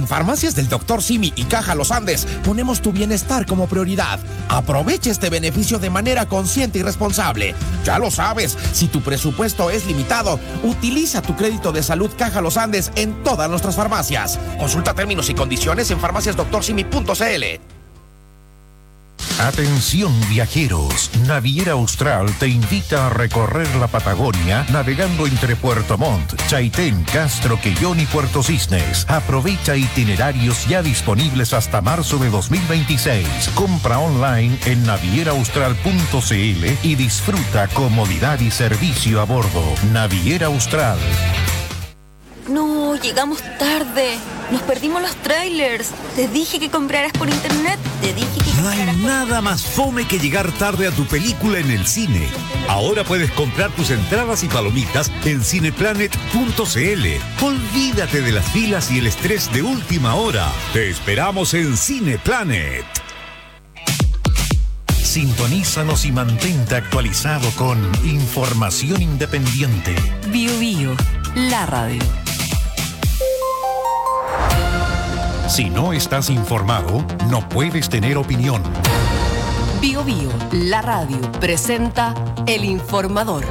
En Farmacias del Dr. Simi y Caja Los Andes ponemos tu bienestar como prioridad. Aprovecha este beneficio de manera consciente y responsable. Ya lo sabes, si tu presupuesto es limitado, utiliza tu crédito de salud Caja Los Andes en todas nuestras farmacias. Consulta términos y condiciones en farmaciasdoctorsimi.cl. Atención viajeros, Naviera Austral te invita a recorrer la Patagonia navegando entre Puerto Montt, Chaitén, Castro, Quellón y Puerto Cisnes. Aprovecha itinerarios ya disponibles hasta marzo de 2026. Compra online en navieraaustral.cl y disfruta comodidad y servicio a bordo. Naviera Austral. No, llegamos tarde. Nos perdimos los trailers. Te dije que compraras por internet. No hay nada más fome que llegar tarde a tu película en el cine. Ahora puedes comprar tus entradas y palomitas en cineplanet.cl. Olvídate de las filas y el estrés de última hora. Te esperamos en Cineplanet. Sintonízanos y mantente actualizado con información independiente. Bio Bio, la radio. Si no estás informado, no puedes tener opinión. Bio Bio, la radio, presenta El Informador.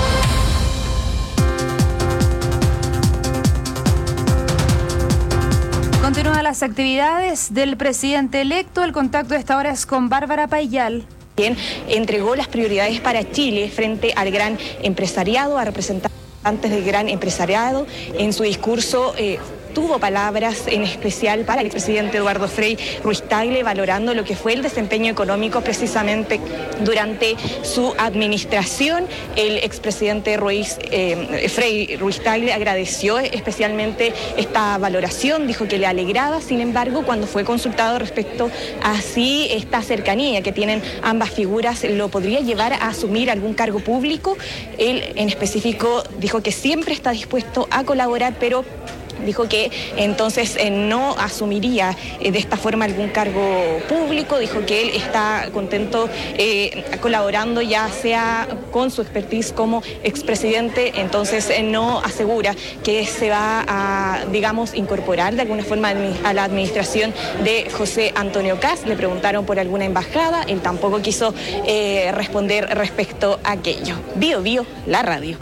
Continúan las actividades del presidente electo. El contacto de esta hora es con Bárbara Payal. Entregó las prioridades para Chile frente al gran empresariado, a representantes del gran empresariado. En su discurso tuvo palabras en especial para el expresidente Eduardo Frei Ruiz-Tagle, valorando lo que fue el desempeño económico precisamente durante su administración. El expresidente Frei Ruiz-Tagle agradeció especialmente esta valoración, dijo que le alegraba. Sin embargo, cuando fue consultado respecto a si esta cercanía que tienen ambas figuras lo podría llevar a asumir algún cargo público, él en específico dijo que siempre está dispuesto a colaborar, pero dijo que entonces no asumiría de esta forma algún cargo público. Dijo que él está contento colaborando ya sea con su expertise como expresidente, entonces no asegura que se va a, digamos, incorporar de alguna forma a la administración de José Antonio Kast. Le preguntaron por alguna embajada, él tampoco quiso responder respecto a aquello. Bio Bio, la radio.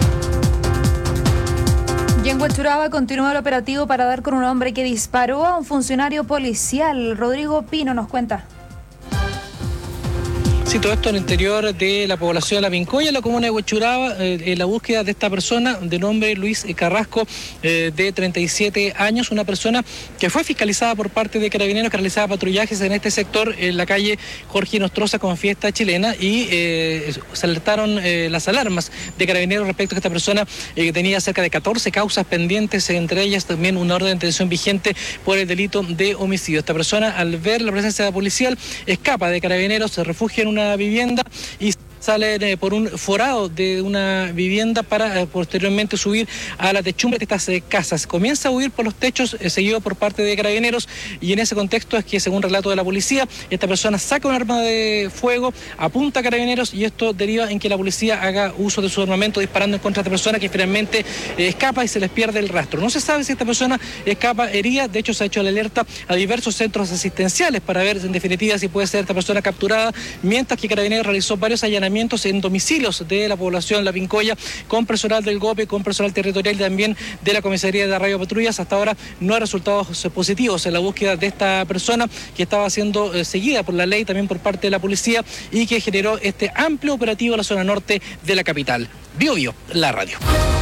Y en Huechuraba continúa el operativo para dar con un hombre que disparó a un funcionario policial. Rodrigo Pino nos cuenta. Sí, todo esto en el interior de la población de La Pincoya, en la comuna de Huechuraba, la búsqueda de esta persona de nombre Luis Carrasco, de 37 años, una persona que fue fiscalizada por parte de Carabineros que realizaba patrullajes en este sector, en la calle Jorge Nostroza con Fiesta Chilena, y se alertaron las alarmas de Carabineros respecto a que esta persona tenía cerca de 14 causas pendientes, entre ellas también una orden de detención vigente por el delito de homicidio. Esta persona, al ver la presencia policial, escapa de Carabineros, se refugia en una vivienda y sale por un forado de una vivienda para posteriormente subir a la techumbre de estas casas. Comienza a huir por los techos, seguido por parte de Carabineros, y en ese contexto es que, según relato de la policía, esta persona saca un arma de fuego, apunta a Carabineros, y esto deriva en que la policía haga uso de su armamento disparando en contra de esta persona, que finalmente escapa y se les pierde el rastro. No se sabe si esta persona escapa herida. De hecho, se ha hecho la alerta a diversos centros asistenciales para ver en definitiva si puede ser esta persona capturada, mientras que Carabineros realizó varios allanamientos en domicilios de la población La Pincoya con personal del GOPE, con personal territorial y también de la comisaría de Radio Patrullas. Hasta ahora no hay resultados positivos en la búsqueda de esta persona, que estaba siendo seguida por la ley también por parte de la policía, y que generó este amplio operativo en la zona norte de la capital. Bio Bio, la radio.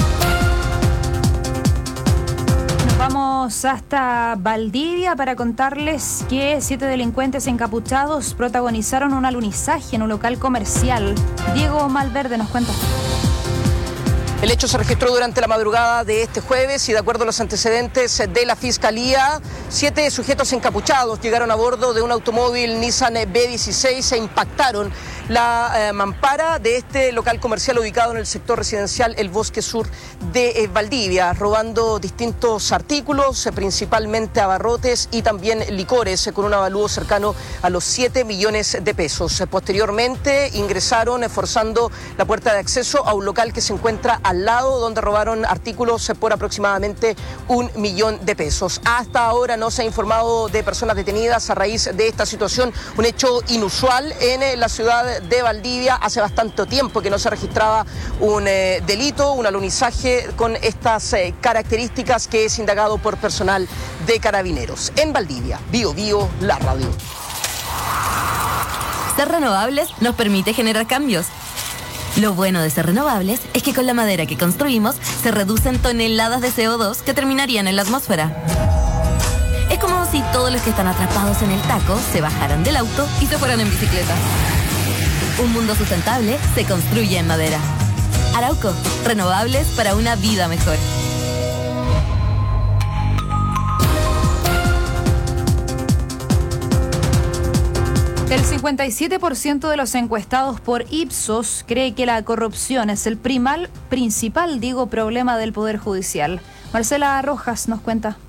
Vamos hasta Valdivia para contarles que 7 delincuentes encapuchados protagonizaron un alunizaje en un local comercial. Diego Malverde nos cuenta. El hecho se registró durante la madrugada de este jueves y, de acuerdo a los antecedentes de la Fiscalía, 7 sujetos encapuchados llegaron a bordo de un automóvil Nissan B16 e impactaron la mampara de este local comercial ubicado en el sector residencial El Bosque Sur de Valdivia, robando distintos artículos, principalmente abarrotes y también licores, con un avalúo cercano a los 7 millones de pesos. Posteriormente ingresaron forzando la puerta de acceso a un local que se encuentra al lado, donde robaron artículos por aproximadamente 1 millón de pesos. Hasta ahora no se ha informado de personas detenidas a raíz de esta situación, un hecho inusual en la ciudad de Valdivia. Hace bastante tiempo que no se registraba un delito, un alunizaje con estas características, que es indagado por personal de Carabineros. En Valdivia, Bio Bio, la radio. Ser renovables nos permite generar cambios. Lo bueno de ser renovables es que con la madera que construimos se reducen toneladas de CO2 que terminarían en la atmósfera. Es como si todos los que están atrapados en el taco se bajaran del auto y se fueran en bicicleta. Un mundo sustentable se construye en madera. Arauco, renovables para una vida mejor. El 57% de los encuestados por Ipsos cree que la corrupción es el principal problema del Poder Judicial. Marcela Rojas nos cuenta.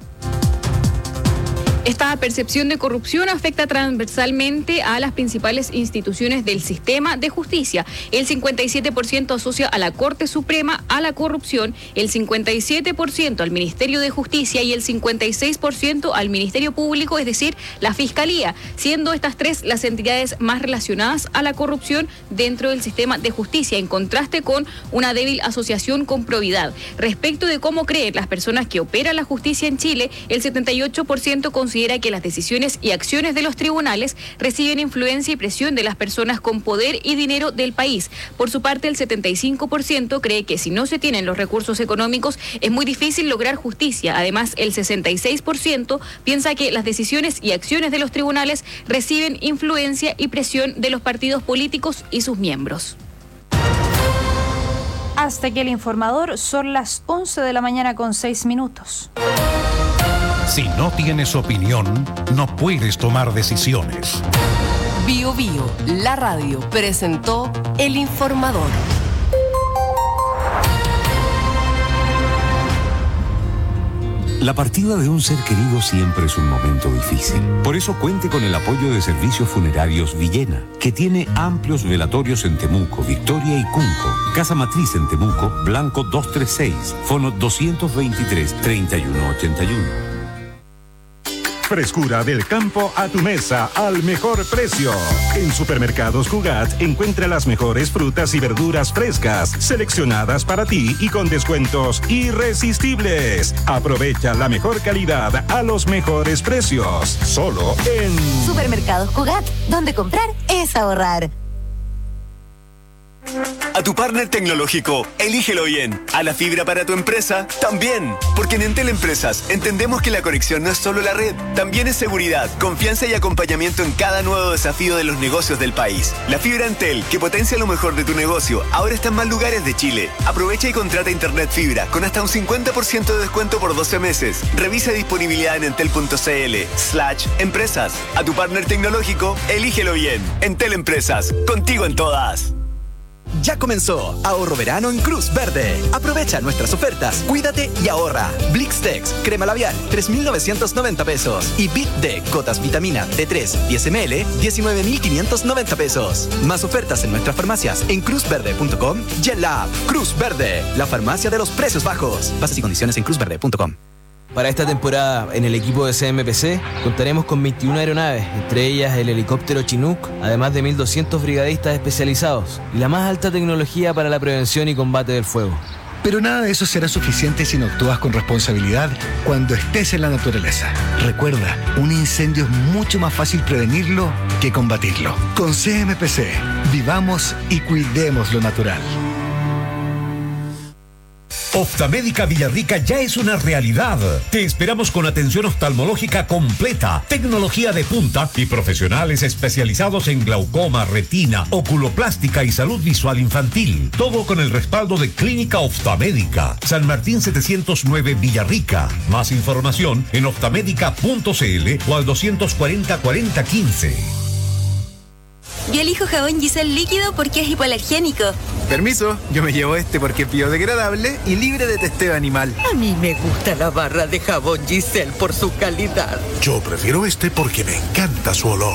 Esta percepción de corrupción afecta transversalmente a las principales instituciones del sistema de justicia. El 57% asocia a la Corte Suprema a la corrupción, el 57% al Ministerio de Justicia y el 56% al Ministerio Público, es decir, la Fiscalía, siendo estas tres las entidades más relacionadas a la corrupción dentro del sistema de justicia, en contraste con una débil asociación con probidad. Respecto de cómo creen las personas que operan la justicia en Chile, el 78% considera que las decisiones y acciones de los tribunales reciben influencia y presión de las personas con poder y dinero del país. Por su parte, el 75% cree que si no se tienen los recursos económicos es muy difícil lograr justicia. Además, el 66% piensa que las decisiones y acciones de los tribunales reciben influencia y presión de los partidos políticos y sus miembros. Hasta aquí el informador, son las 11 de la mañana con 6 minutos. Si no tienes opinión, no puedes tomar decisiones. Bio Bio, la radio, presentó El Informador. La partida de un ser querido siempre es un momento difícil. Por eso cuente con el apoyo de Servicios Funerarios Villena, que tiene amplios velatorios en Temuco, Victoria y Cunco. Casa Matriz en Temuco, Blanco 236, fono 223-3181. Frescura del campo a tu mesa al mejor precio. En Supermercados Cugat encuentra las mejores frutas y verduras frescas, seleccionadas para ti y con descuentos irresistibles. Aprovecha la mejor calidad a los mejores precios. Solo en Supermercados Cugat, donde comprar es ahorrar. A tu partner tecnológico, elígelo bien. A la fibra para tu empresa, también. Porque en Entel Empresas entendemos que la conexión no es solo la red, también es seguridad, confianza y acompañamiento en cada nuevo desafío de los negocios del país. La fibra Entel, que potencia lo mejor de tu negocio, ahora está en más lugares de Chile. Aprovecha y contrata internet fibra con hasta un 50% de descuento por 12 meses. Revisa disponibilidad en entel.cl/empresas. A tu partner tecnológico, elígelo bien. Entel Empresas, contigo en todas. Ya comenzó Ahorro Verano en Cruz Verde. Aprovecha nuestras ofertas, cuídate y ahorra. Blixtex, crema labial, 3.990 pesos. Y Bit D, gotas vitamina D3, 10 ml, 19.590 pesos. Más ofertas en nuestras farmacias en cruzverde.com y en la app Cruz Verde, la farmacia de los precios bajos. Bases y condiciones en cruzverde.com. Para esta temporada, en el equipo de CMPC, contaremos con 21 aeronaves, entre ellas el helicóptero Chinook, además de 1.200 brigadistas especializados y la más alta tecnología para la prevención y combate del fuego. Pero nada de eso será suficiente si no actúas con responsabilidad cuando estés en la naturaleza. Recuerda, un incendio es mucho más fácil prevenirlo que combatirlo. Con CMPC, vivamos y cuidemos lo natural. Oftalmédica Villarrica ya es una realidad. Te esperamos con atención oftalmológica completa, tecnología de punta y profesionales especializados en glaucoma, retina, oculoplástica y salud visual infantil. Todo con el respaldo de Clínica Oftalmédica. San Martín 709 Villarrica. Más información en oftalmédica.cl o al 240 40 15. Yo elijo jabón Giselle líquido porque es hipoalergénico. Permiso, yo me llevo este porque es biodegradable y libre de testeo animal. A mí me gusta la barra de jabón Giselle por su calidad. Yo prefiero este porque me encanta su olor.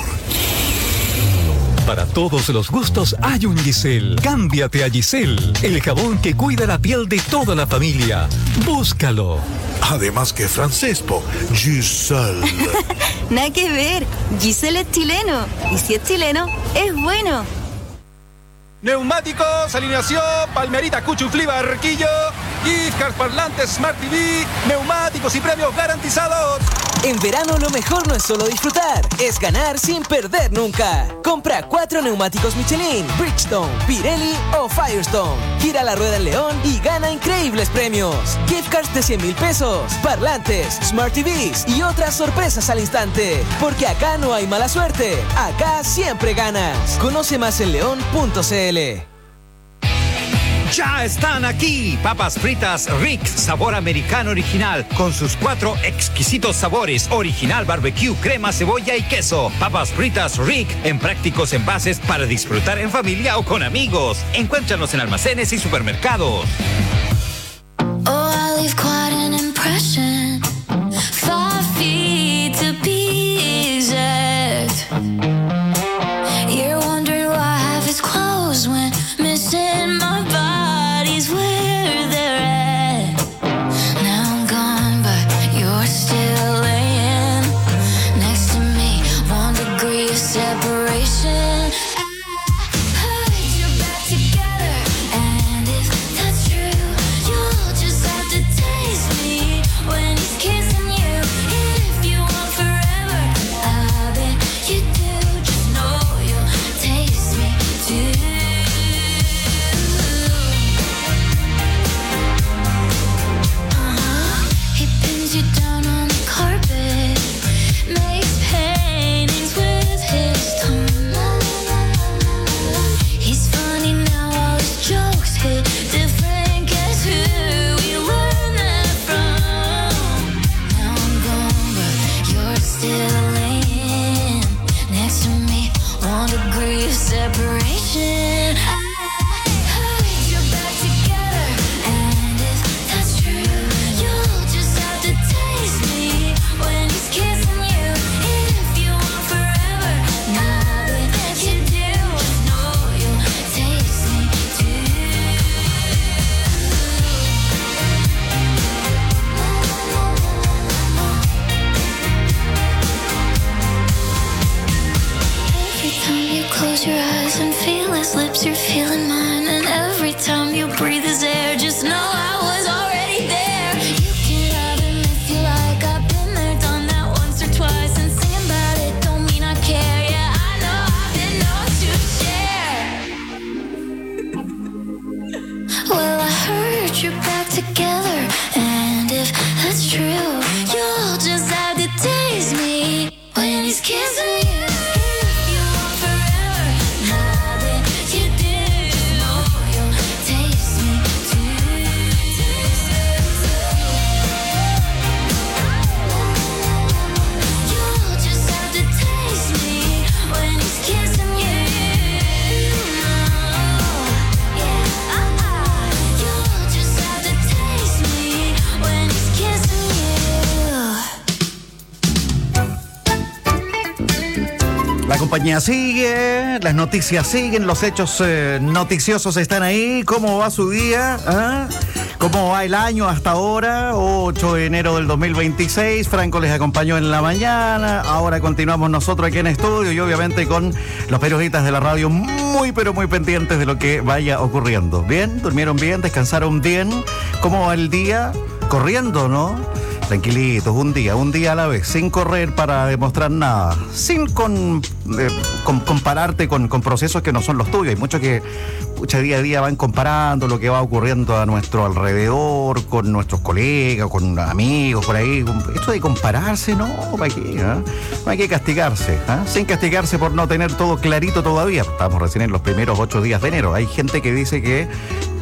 Para todos los gustos hay un Giselle. Cámbiate a Giselle, el jabón que cuida la piel de toda la familia. Búscalo. Además que francés, po. Giselle. Nada que ver. Giselle es chileno. Y si es chileno, es bueno. Neumáticos, alineación, Palmerita, Cuchuflí, Barquillo, gift cards, parlantes, Smart TV, neumáticos y premios garantizados. En verano lo mejor no es solo disfrutar, es ganar sin perder nunca. Compra 4 neumáticos Michelin, Bridgestone, Pirelli o Firestone. Gira la rueda en León y gana increíbles premios. Gift cards de 100,000 pesos, parlantes, Smart TVs y otras sorpresas al instante. Porque acá no hay mala suerte, acá siempre ganas. Conoce más en león.cl. Ya están aquí, papas fritas Rick, sabor americano original, con sus 4 exquisitos sabores, original, barbecue, crema, cebolla y queso. Papas fritas Rick, en prácticos envases para disfrutar en familia o con amigos. Encuéntranos en almacenes y supermercados. Oh, I leave quite an impression. 5 feet to be exact. You're wondering why I have his clothes when missing my body's where they're at. Now I'm gone, but you're still laying next to me. 1 degree of separation. You're feeling mine, and every time you breathe his air, just know I was already there. You can have him if you like. I've been there, done that once or twice, and singing about it don't mean I care. Yeah, I know I've been known to share. Well, I heard you're back together, and if that's true, you'll just have to taste me when he's kissing you. La compañía sigue, las noticias siguen, los hechos noticiosos están ahí. ¿Cómo va su día? ¿Ah? ¿Cómo va el año hasta ahora? 8 de enero del 2026. Franco les acompañó en la mañana. Ahora continuamos nosotros aquí en estudio y obviamente con los periodistas de la radio muy pero muy pendientes de lo que vaya ocurriendo. ¿Bien? ¿Durmieron bien? ¿Descansaron bien? ¿Cómo va el día? Corriendo, ¿no? Tranquilitos, un día a la vez, sin correr para demostrar nada, sin compararte con procesos que no son los tuyos. Hay muchos que día a día van comparando lo que va ocurriendo a nuestro alrededor, con nuestros colegas, con amigos por ahí. Esto de compararse, no, ¿para qué? No hay que castigarse, sin castigarse por no tener todo clarito todavía. Estamos recién en los primeros 8 días de enero. Hay gente que dice que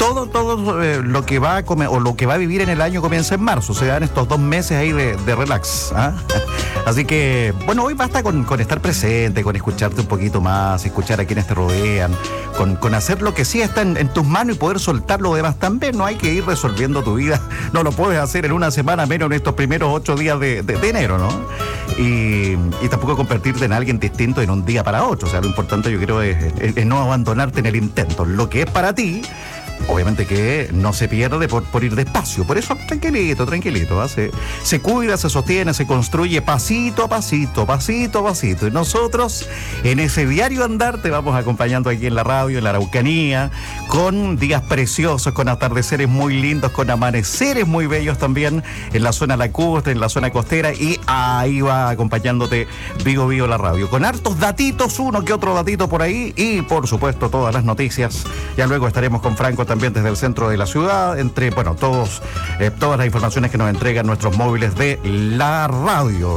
todo lo que va a comer, o lo que va a vivir en el año comienza en marzo. Se dan estos 2 meses ahí de relax. ¿Ah? Así que, bueno, hoy basta con estar presente, con escucharte un poquito más, escuchar a quienes te rodean, con hacer lo que sí está en tus manos y poder soltar lo demás también. No hay que ir resolviendo tu vida, no lo puedes hacer en una semana, menos en estos primeros 8 días de enero, ¿no? Y tampoco convertirte en alguien distinto en un día para otro. O sea, lo importante yo creo es no abandonarte en el intento. Lo que es para ti, obviamente que no se pierde por ir despacio. Por eso tranquilito, ¿eh? Se cuida, se sostiene, se construye pasito a pasito, pasito a pasito. Y nosotros en ese diario andar te vamos acompañando aquí en la radio, en la Araucanía, con días preciosos, con atardeceres muy lindos, con amaneceres muy bellos también en la zona lacustre, en la zona costera, y ahí va acompañándote Vigo la radio, con hartos datitos, uno que otro datito por ahí, y por supuesto todas las noticias. Ya luego estaremos con Franco también desde el centro de la ciudad, entre, bueno, todas las informaciones que nos entregan nuestros móviles de la radio.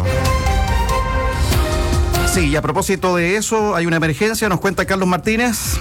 Sí, y a propósito de eso, hay una emergencia, nos cuenta Carlos Martínez.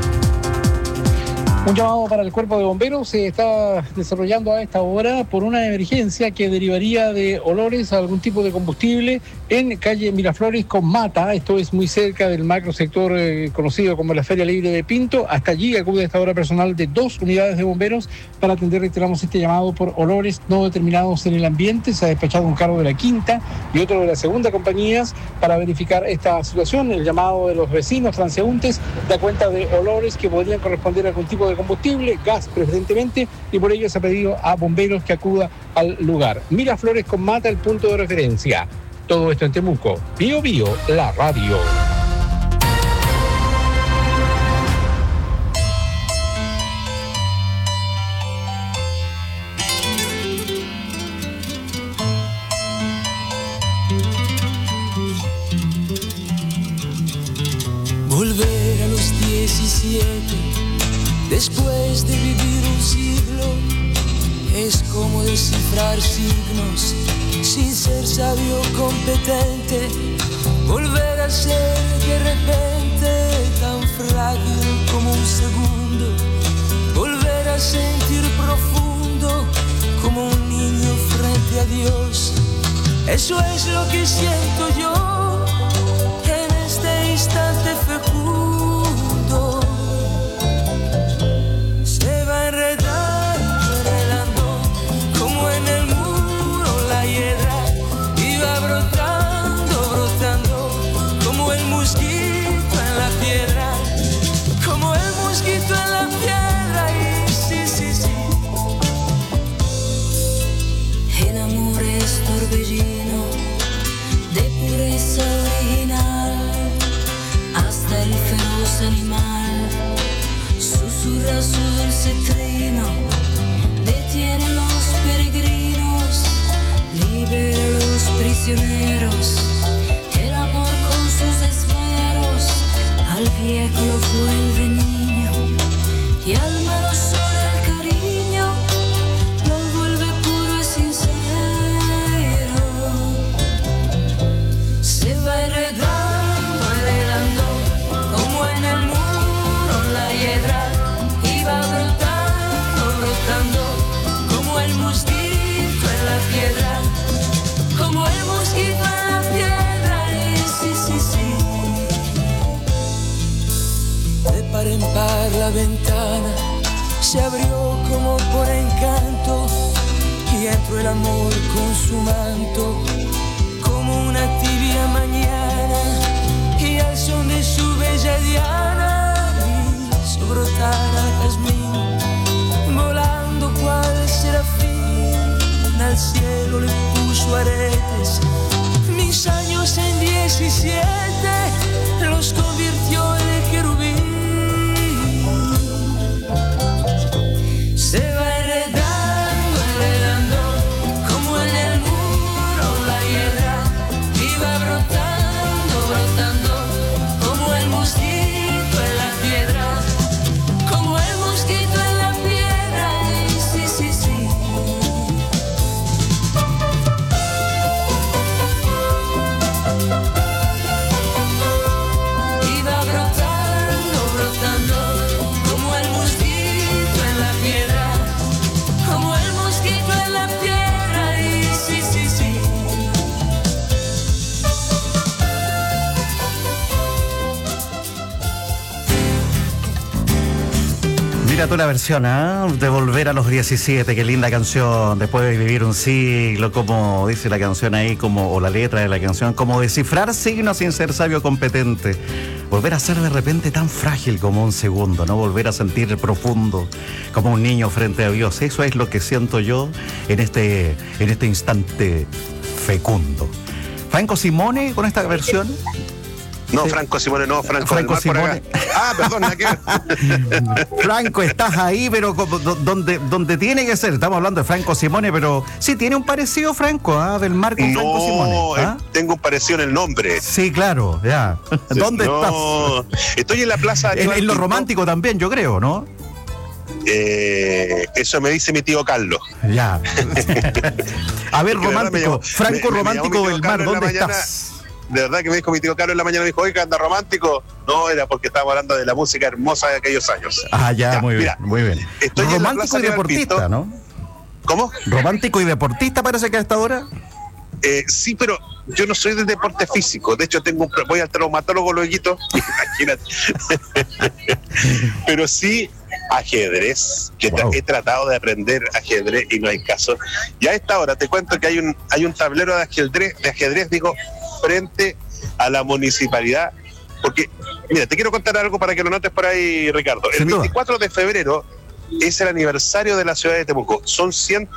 Un llamado para el cuerpo de bomberos se está desarrollando a esta hora por una emergencia que derivaría de olores a algún tipo de combustible en calle Miraflores con Mata. Esto es muy cerca del macro sector conocido como la Feria Libre de Pinto. Hasta allí acude a esta hora personal de 2 unidades de bomberos para atender, reiteramos, este llamado por olores no determinados en el ambiente. Se ha despachado un carro de la quinta y otro de la segunda compañías para verificar esta situación. El llamado de los vecinos transeúntes da cuenta de olores que podrían corresponder a algún tipo de combustible, gas preferentemente, y por ello se ha pedido a bomberos que acuda al lugar. Miraflores con Mata, el punto de referencia. Todo esto en Temuco. Bío, la radio. Volver a los 17, después de vivir un siglo, es como descifrar signos sin ser sabio competente. Volver a ser de repente tan frágil como un segundo. Volver a sentir profundo como un niño frente a Dios. Eso es lo que siento yo en este instante fecundo. Se va enredando como en el muro la hiedra, y va brotando como el mosquito en la piedra, como el mosquito en la piedra. Y sí. El amor es torbellino de pureza original, hasta el feroz animal susurra su dulce trino. Detiene los peregrinos, libera a los prisioneros. El amor con sus esmeros al viejo lo vuelve niño, y al menos solo el cariño lo vuelve puro y sincero. Se va enredando como en el muro la hiedra, y va brotando como el mosquito en la piedra, como el mosquito en la piedra. Y sí. De par en par la ventana se abrió como por encanto, y entró el amor con su manto como una tibia mañana, y al son de su bella diana hizo brotar al jazmín, volando cual serafín al cielo le puso aretes. Mis años en 17 los convirtió en querubín. Se va enredando como en el muro la hiedra, y va brotando como el mosquito en la piedra, como el mosquito en la piedra. Y sí. Mira tú la versión, de Volver a los 17, qué linda canción, después de vivir un siglo, como dice la canción ahí, o la letra de la canción, como descifrar signos sin ser sabio competente, volver a ser de repente tan frágil como un segundo, ¿no? Volver a sentir profundo como un niño frente a Dios, eso es lo que siento yo en este instante fecundo. Franco Simone con esta versión. No, Franco Simone, no, Franco Simone. Perdón, ¿a qué? Franco, estás ahí, pero donde tiene que ser. Estamos hablando de Franco Simone, pero sí tiene un parecido, Franco, del Marco Franco Simone. Tengo un parecido en el nombre. Sí, claro, ya. ¿Dónde estás? Estoy en la plaza. En lo romántico también, yo creo, ¿no? Eso me dice mi tío Carlos. Ya. A ver, romántico, Franco Romántico del Mar, ¿dónde estás? De verdad que me dijo mi tío Carlos en la mañana, me dijo, oiga, anda romántico. No, era porque estábamos hablando de la música hermosa de aquellos años. Ya, muy bien, mira, muy bien. Estoy romántico y deportista, ¿no? ¿Cómo? Romántico y deportista parece que a esta hora. Sí, pero yo no soy de deporte físico. De hecho, voy al traumatólogo luego, imagínate. Pero sí ajedrez, que he tratado de aprender ajedrez y no hay caso. Y a esta hora te cuento que hay un tablero de ajedrez, digo, frente a la municipalidad, porque, mira, te quiero contar algo para que lo notes por ahí, Ricardo. El 24 de febrero es el aniversario de la ciudad de Temuco. Son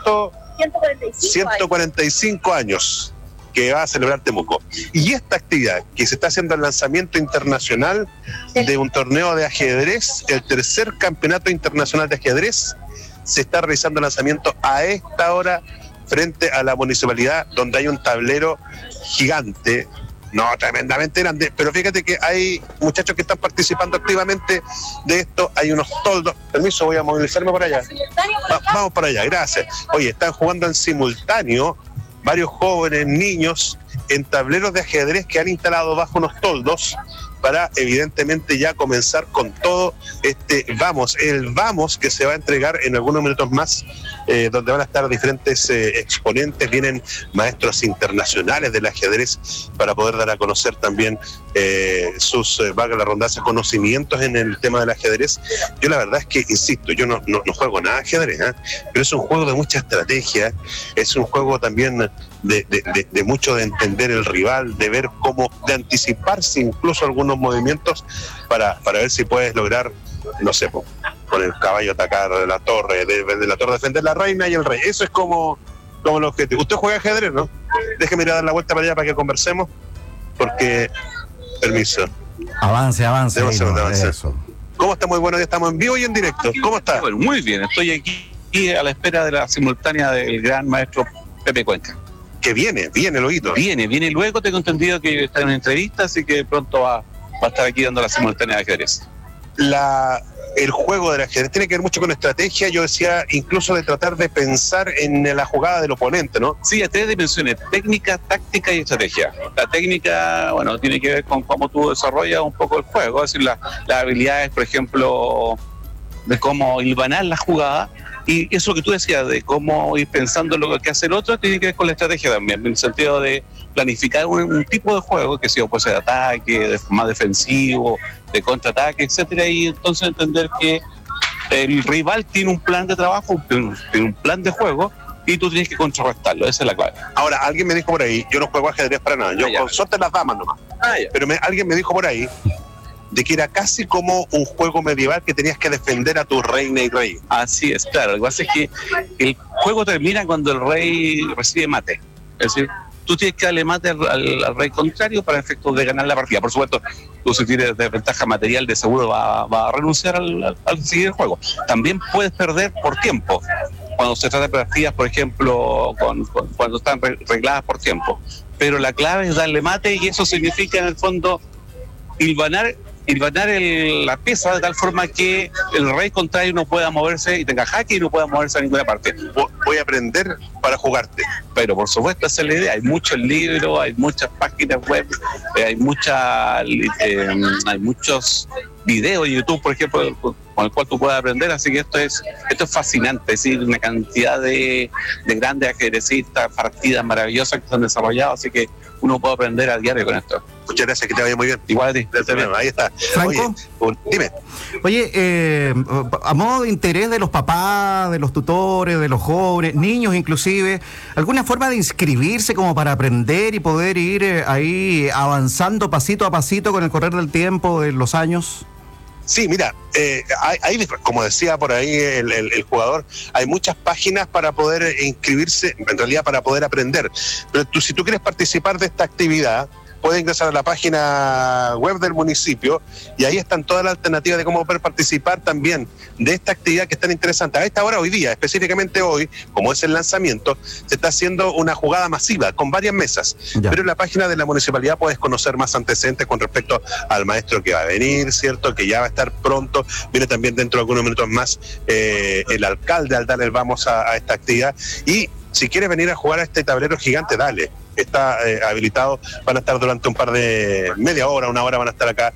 145 años que va a celebrar Temuco. Y esta actividad, que se está haciendo el lanzamiento internacional de un torneo de ajedrez, el tercer campeonato internacional de ajedrez, se está realizando el lanzamiento a esta hora frente a la municipalidad, donde hay un tablero gigante, tremendamente grande, pero fíjate que hay muchachos que están participando activamente de esto, hay unos toldos. Permiso, voy a movilizarme por allá. Vamos para allá, gracias. Oye, están jugando en simultáneo varios jóvenes, niños, en tableros de ajedrez que han instalado bajo unos toldos para evidentemente ya comenzar con todo el vamos que se va a entregar en algunos minutos más, donde van a estar diferentes exponentes, vienen maestros internacionales del ajedrez para poder dar a conocer también sus, valga la redundancia, conocimientos en el tema del ajedrez. Yo la verdad es que, insisto, yo no juego nada de ajedrez, pero es un juego de mucha estrategia, es un juego también de mucho de entender el rival, de ver de anticiparse incluso algunos movimientos para ver si puedes lograr, no sé, con el caballo atacar la torre, de la torre defender la reina y el rey. Eso es como el objetivo. Usted juega ajedrez, ¿no? Déjeme ir a dar la vuelta para allá para que conversemos, porque, permiso. Avance. Eso. ¿Cómo está? Muy bueno, ya estamos en vivo y en directo. ¿Cómo está? Bueno, muy bien, estoy aquí a la espera de la simultánea del gran maestro Pepe Cuenca. Que viene el oído. Viene luego, tengo entendido que está en una entrevista, así que pronto va a estar aquí dando la simultánea de ajedrez. El juego del ajedrez tiene que ver mucho con estrategia, yo decía, incluso de tratar de pensar en la jugada del oponente, ¿no? Sí, a 3 dimensiones, técnica, táctica y estrategia. La técnica, bueno, tiene que ver con cómo tú desarrollas un poco el juego, es decir, las habilidades, por ejemplo, de cómo hilvanar la jugada. Y eso que tú decías, de cómo ir pensando lo que hace el otro, tiene que ver con la estrategia también, en el sentido de planificar un tipo de juego, que sea, puede ser de ataque, más defensivo, de contraataque, etcétera, y entonces entender que el rival tiene un plan de trabajo, tiene un plan de juego, y tú tienes que contrarrestarlo, esa es la clave. Ahora, alguien me dijo por ahí, yo no juego ajedrez para nada, yo con suerte las damas nomás, pero alguien me dijo por ahí de que era casi como un juego medieval que tenías que defender a tu reina y rey. Así es, claro. Lo que pasa es que el juego termina cuando el rey recibe mate. Es decir, tú tienes que darle mate al rey contrario para efectos de ganar la partida. Por supuesto, tú si tienes desventaja material, de seguro va a renunciar al seguir el juego. También puedes perder por tiempo. Cuando se trata de partidas, por ejemplo, cuando están regladas por tiempo. Pero la clave es darle mate, y eso significa en el fondo hilvanar la pieza de tal forma que el rey contrario no pueda moverse y tenga jaque y no pueda moverse a ninguna parte. Voy a aprender para jugarte. Pero por supuesto esa es la idea. Hay muchos libros, hay muchas páginas web, hay muchos videos de YouTube, por ejemplo, con el cual tú puedes aprender. Así que esto es fascinante. Es decir, una cantidad de grandes ajedrecistas, partidas maravillosas que se han desarrollado. Así que uno puede aprender a diario con esto. Muchas gracias, que te vaya muy bien. Igual a ti. Ahí está. Franco. Oye, dime. Oye, a modo de interés de los papás, de los tutores, de los jóvenes, niños inclusive, ¿alguna forma de inscribirse como para aprender y poder ir ahí avanzando pasito a pasito con el correr del tiempo, de los años? Sí, mira, hay, como decía por ahí el jugador, hay muchas páginas para poder inscribirse, en realidad para poder aprender. Pero si tú quieres participar de esta actividad, puedes ingresar a la página web del municipio y ahí están todas las alternativas de cómo poder participar también de esta actividad que es tan interesante. A esta hora, hoy día, específicamente hoy, como es el lanzamiento, se está haciendo una jugada masiva con varias mesas. Ya. Pero en la página de la municipalidad puedes conocer más antecedentes con respecto al maestro que va a venir, ¿cierto? Que ya va a estar pronto. Viene también dentro de algunos minutos más el alcalde al dar el vamos a esta actividad. Y si quieres venir a jugar a este tablero gigante, dale. Está habilitado, van a estar durante un par de media hora, una hora, van a estar acá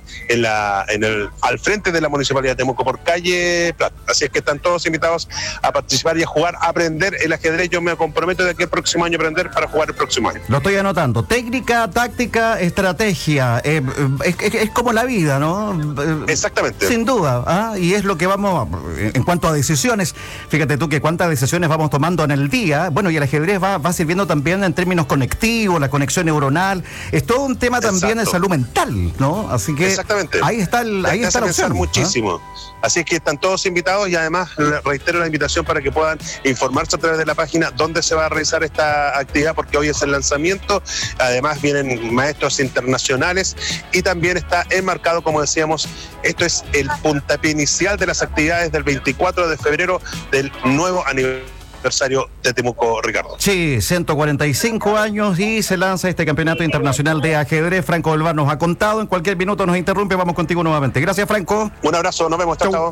al frente de la Municipalidad de Temuco por calle Plata. Así es que están todos invitados a participar y a jugar, a aprender el ajedrez. Yo me comprometo de que el próximo año aprender para jugar el próximo año. Lo estoy anotando. Técnica, táctica, estrategia. Es como la vida, ¿no? Exactamente. Sin duda. Y es lo que vamos, en cuanto a decisiones, fíjate tú que cuántas decisiones vamos tomando en el día. Bueno, y el ajedrez va sirviendo también en términos conectivos, la conexión neuronal, es todo un tema también de salud mental, ¿no? Así que exactamente. ahí está la opción. Muchísimo. Así es que están todos invitados y además reitero la invitación para que puedan informarse a través de la página dónde se va a realizar esta actividad, porque hoy es el lanzamiento. Además vienen maestros internacionales y también está enmarcado, como decíamos, esto es el puntapié inicial de las actividades del 24 de febrero del nuevo aniversario de Temuco, Ricardo. Sí, 145 años y se lanza este campeonato internacional de ajedrez. Franco Belmar nos ha contado, en cualquier minuto nos interrumpe, vamos contigo nuevamente. Gracias, Franco. Un abrazo, nos vemos, chao.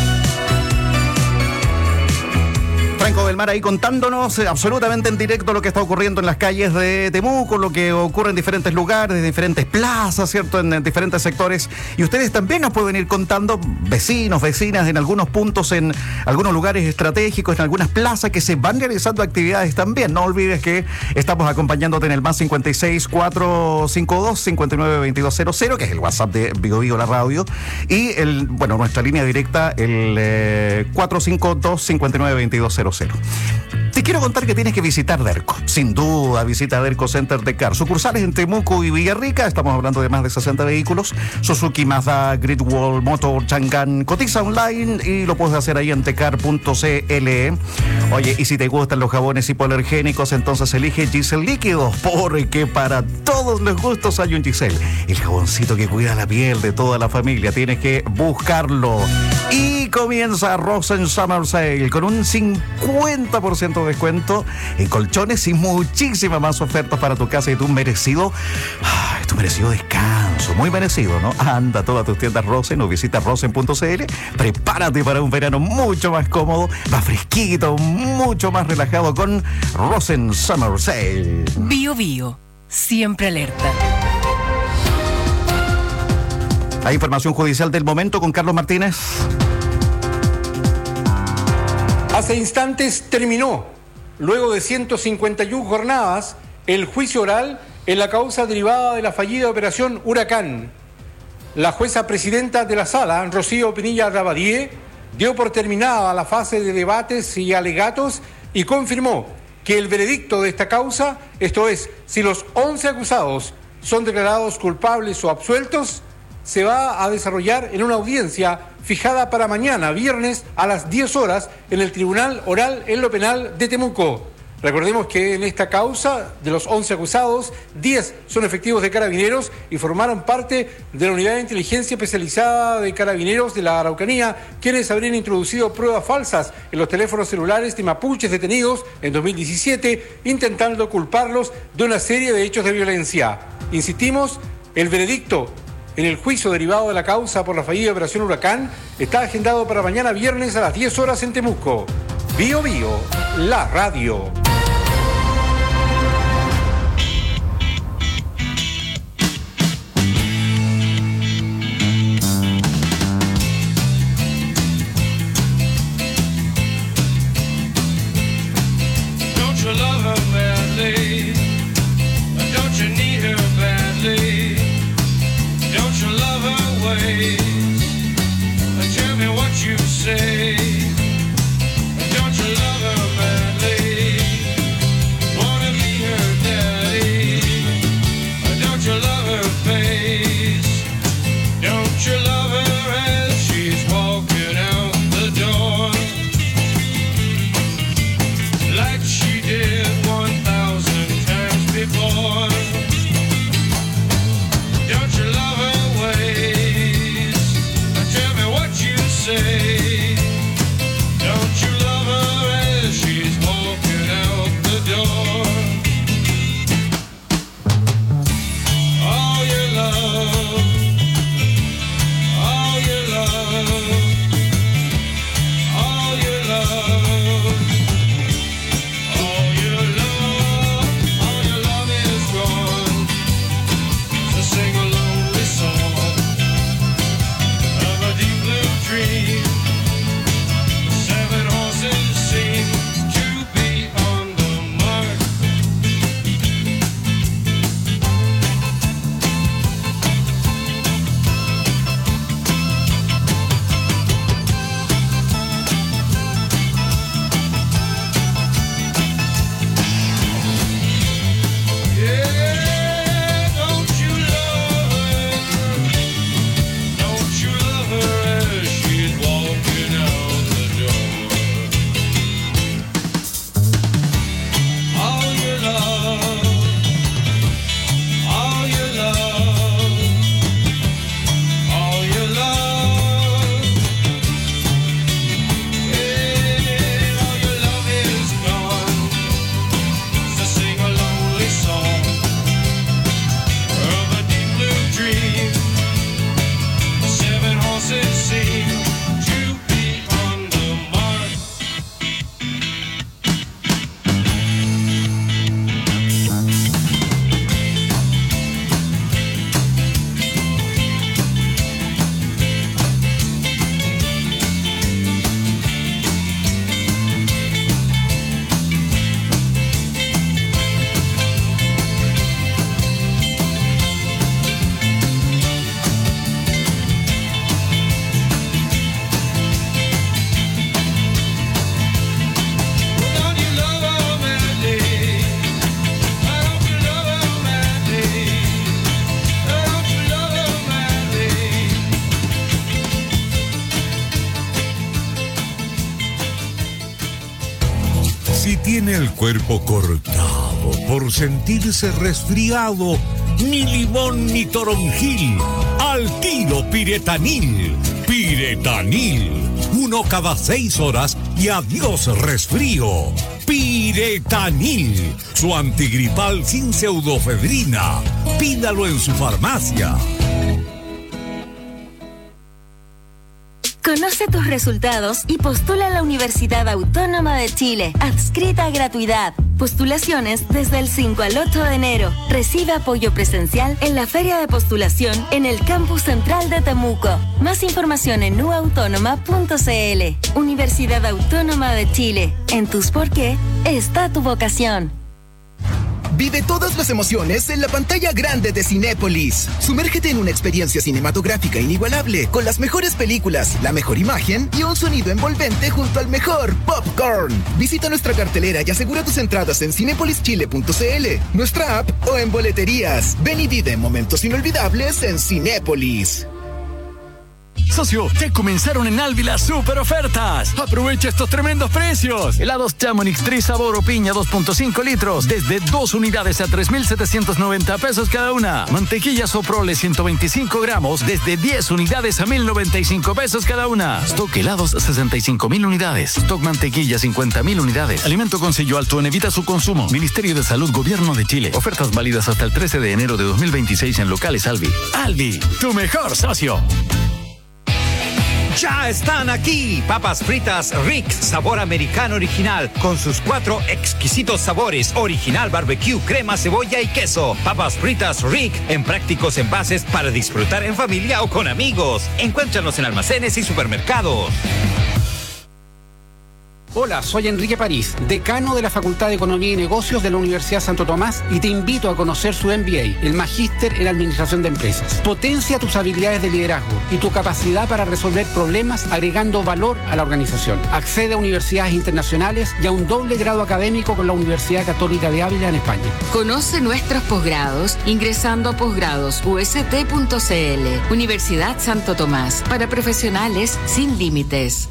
Franco Belmar ahí contándonos absolutamente en directo lo que está ocurriendo en las calles de Temuco, lo que ocurre en diferentes lugares, en diferentes plazas, ¿cierto? En diferentes sectores. Y ustedes también nos pueden ir contando, vecinos, vecinas, en algunos puntos, en algunos lugares estratégicos, en algunas plazas que se van realizando actividades también. No olvides que estamos acompañándote en el más 56 452 592200, que es el WhatsApp de Bio Bio la radio, y nuestra línea directa, el 452 592200. Te quiero contar que tienes que visitar Derco. Sin duda, visita Derco Center de Car. Sucursales en Temuco y Villarrica. Estamos hablando de más de 60 vehículos. Suzuki, Mazda, Great Wall, Motor, Chang'an. Cotiza online y lo puedes hacer ahí en tecar.cl. Oye, y si te gustan los jabones hipoalergénicos, entonces elige Giselle Líquidos, porque para todos los gustos hay un Giselle. El jaboncito que cuida la piel de toda la familia. Tienes que buscarlo. Y comienza Rosen Summer Sale con un 50% de descuento en colchones y muchísimas más ofertas para tu casa y tu merecido descanso, muy merecido, ¿no? Anda a todas tus tiendas Rosen o visita rosen.cl. Prepárate para un verano mucho más cómodo, más fresquito, mucho más relajado con Rosen Summer Sale. Bio Bio, siempre alerta. Hay información judicial del momento con Carlos Martínez. Hace instantes terminó, luego de 151 jornadas, el juicio oral en la causa derivada de la fallida operación Huracán. La jueza presidenta de la sala, Rocío Pinilla Rabadie, dio por terminada la fase de debates y alegatos y confirmó que el veredicto de esta causa, esto es, si los 11 acusados son declarados culpables o absueltos, se va a desarrollar en una audiencia fijada para mañana, viernes, a las 10 horas, en el Tribunal Oral en lo Penal de Temuco. Recordemos que en esta causa, de los 11 acusados, 10 son efectivos de Carabineros y formaron parte de la Unidad de Inteligencia Especializada de Carabineros de la Araucanía, quienes habrían introducido pruebas falsas en los teléfonos celulares de mapuches detenidos en 2017, intentando culparlos de una serie de hechos de violencia. Insistimos, el veredicto en el juicio derivado de la causa por la fallida operación Huracán está agendado para mañana viernes a las 10 horas en Temuco. Bio Bio, la radio. Don't you love her badly? Don't you need her badly? tiene el cuerpo cortado por sentirse resfriado, ni limón ni toronjil, al tiro Piretanil. Piretanil, 1 cada 6 horas y adiós resfrío. Piretanil, su antigripal sin pseudofedrina. Pídalo en su farmacia. Conoce tus resultados y postula a la Universidad Autónoma de Chile, adscrita a gratuidad. Postulaciones desde el 5 al 8 de enero. Recibe apoyo presencial en la feria de postulación en el campus central de Temuco. Más información en uautónoma.cl. Universidad Autónoma de Chile. En tus por qué está tu vocación. Vive todas las emociones en la pantalla grande de Cinépolis. Sumérgete en una experiencia cinematográfica inigualable, con las mejores películas, la mejor imagen y un sonido envolvente junto al mejor popcorn. Visita nuestra cartelera y asegura tus entradas en cinepolischile.cl, nuestra app o en boleterías. Ven y vive momentos inolvidables en Cinépolis. Socio, ya comenzaron en Alvi las super ofertas. Aprovecha estos tremendos precios. Helados Chamonix Trisabor o piña 2.5 litros desde 2 unidades a 3,790 pesos cada una. Mantequilla Soprole 125 gramos desde 10 unidades a 1,095 pesos cada una. Stock helados 65,000 unidades. Stock mantequilla 50,000 unidades. Alimento con sello alto en evita su consumo. Ministerio de Salud, Gobierno de Chile. Ofertas válidas hasta el 13 de enero de 2026 en locales Alvi. Alvi, tu mejor socio. Ya están aquí, papas fritas Rick, sabor americano original, con sus 4 exquisitos sabores, original barbecue, crema, cebolla y queso. Papas fritas Rick, en prácticos envases para disfrutar en familia o con amigos. Encuéntranos en almacenes y supermercados. Hola, soy Enrique París, decano de la Facultad de Economía y Negocios de la Universidad Santo Tomás, y te invito a conocer su MBA, el Magíster en Administración de Empresas. Potencia tus habilidades de liderazgo y tu capacidad para resolver problemas agregando valor a la organización. Accede a universidades internacionales y a un doble grado académico con la Universidad Católica de Ávila en España. Conoce nuestros posgrados ingresando a posgradosust.cl. Universidad Santo Tomás, para profesionales sin límites.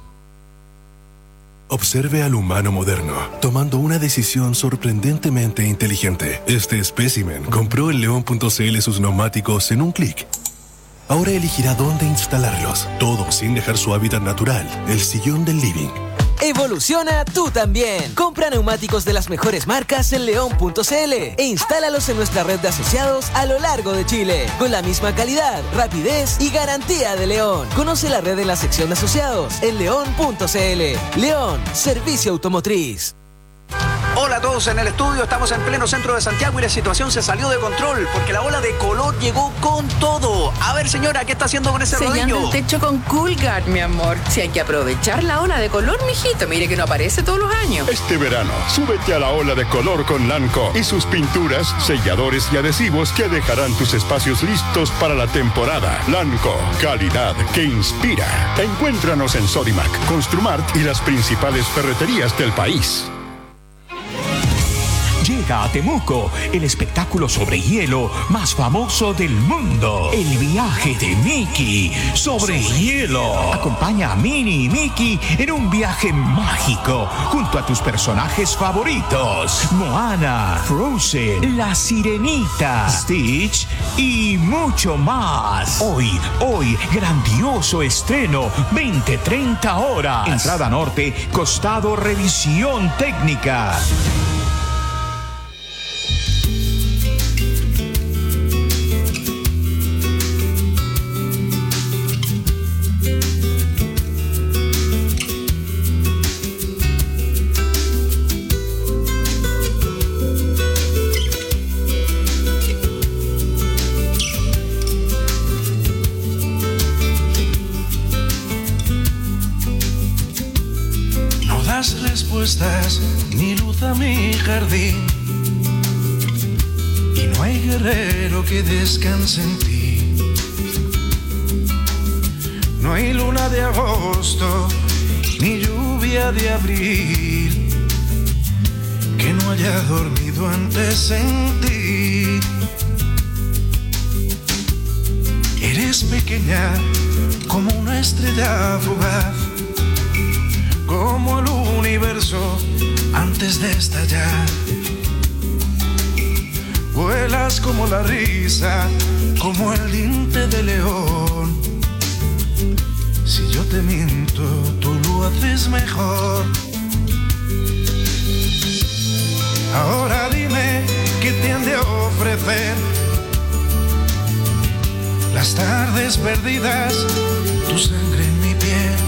Observe al humano moderno, tomando una decisión sorprendentemente inteligente. Este espécimen compró en león.cl sus neumáticos en un clic. Ahora elegirá dónde instalarlos, todo sin dejar su hábitat natural, el sillón del living. Evoluciona tú también. Compra neumáticos de las mejores marcas en león.cl e instálalos en nuestra red de asociados a lo largo de Chile, con la misma calidad, rapidez y garantía de León. Conoce la red en la sección de asociados en león.cl. León, servicio automotriz. Hola a todos en el estudio, estamos en pleno centro de Santiago y la situación se salió de control porque la ola de calor llegó con todo. A ver, señora, ¿qué está haciendo con ese rodillo? Sellando el techo con Coolguard, mi amor. Si hay que aprovechar la ola de color, mijito, mire que no aparece todos los años. Este verano, súbete a la ola de color con Lanco y sus pinturas, selladores y adhesivos que dejarán tus espacios listos para la temporada. Lanco, calidad que inspira. Encuéntranos en Sodimac, Construmart y las principales ferreterías del país. Llega a Temuco el espectáculo sobre hielo más famoso del mundo. El viaje de Mickey sobre hielo. Acompaña a Minnie y Mickey en un viaje mágico junto a tus personajes favoritos: Moana, Frozen, La Sirenita, Stitch y mucho más. Hoy, grandioso estreno, 20-30 horas. Entrada norte, costado revisión técnica. Ni luz a mi jardín, y no hay guerrero que descanse en ti. No hay luna de agosto ni lluvia de abril que no haya dormido antes en ti. Eres pequeña como una estrella fugaz, como el universo antes de estallar. Vuelas como la risa, como el diente de león. Si yo te miento, tú lo haces mejor. Ahora dime qué te han de ofrecer. Las tardes perdidas, tu sangre en mi piel.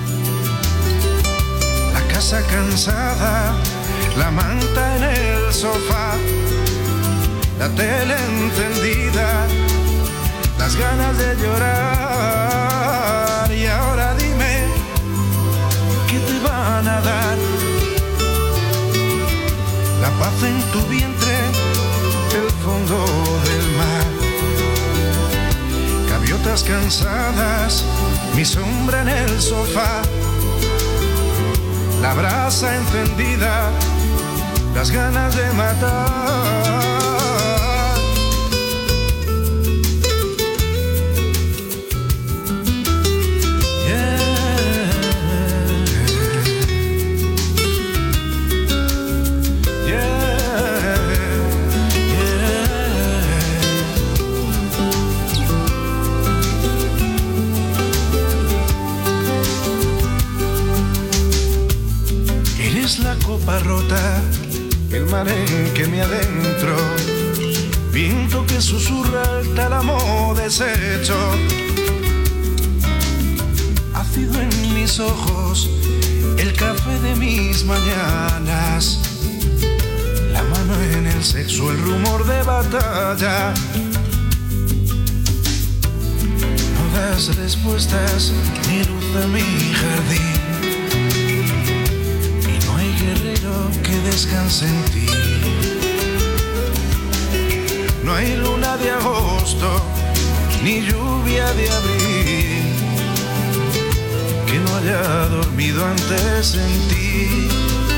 La casa cansada, la manta en el sofá. La tele encendida, las ganas de llorar. Y ahora dime, ¿qué te van a dar? La paz en tu vientre, el fondo del mar. Gaviotas cansadas, mi sombra en el sofá. La brasa encendida, las ganas de matar. La copa rota, el mar en que me adentro, viento que susurra el tálamo deshecho, ácido en mis ojos, el café de mis mañanas, la mano en el sexo, el rumor de batalla. No das respuestas ni luz a mi jardín. Que descanse en ti. No hay luna de agosto ni lluvia de abril que no haya dormido antes en ti.